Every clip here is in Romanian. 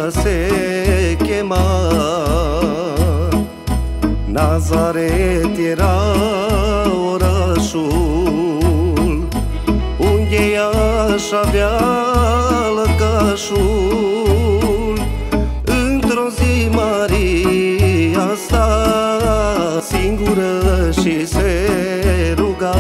se chema. Nazaret era orașul unde ea-și avea lăcașul. Într-o zi Maria sta singură și se ruga.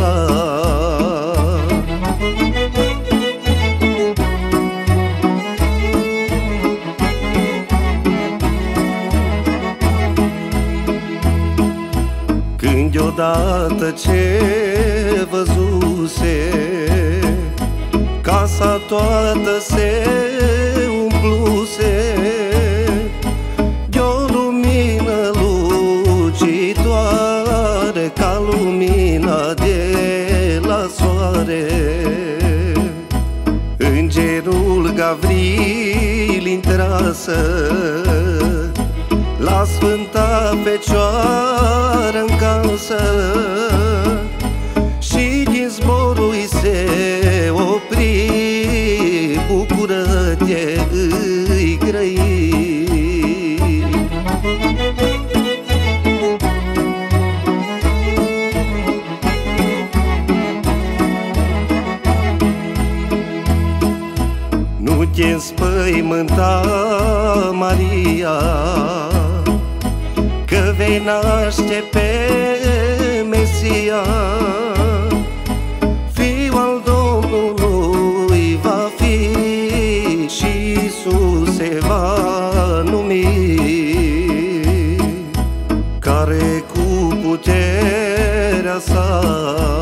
Când deodată ce văzuse, casa toată se umpluse de-o lumină lucitoare, ca lumina de la soare. Îngerul Gavril intrasă la Sfânta Fecioară în casă și din zborul îi se opri: bucură-te, îi grăi. Nu te înspăimânta, Maria, că vei naște pe Mesia. Fiul al Domnului va fi și Iisus se va numi, care cu puterea sa